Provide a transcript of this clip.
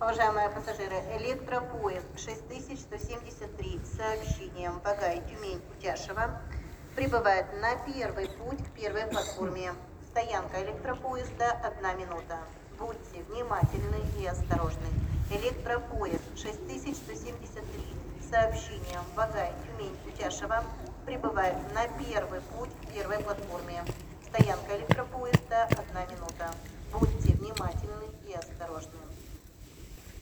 Уважаемые пассажиры, электропоезд 6173 с сообщением Багай-Тюмень-Утяшево прибывает на первый путь к первой платформе. Стоянка электропоезда 1 минута. Будьте внимательны и осторожны. Электропоезд 6173 с сообщением Багай-Тюмень-Утяшево прибывает на первый путь к первой платформе. Стоянка электропоезда 1 минута. Будьте внимательны.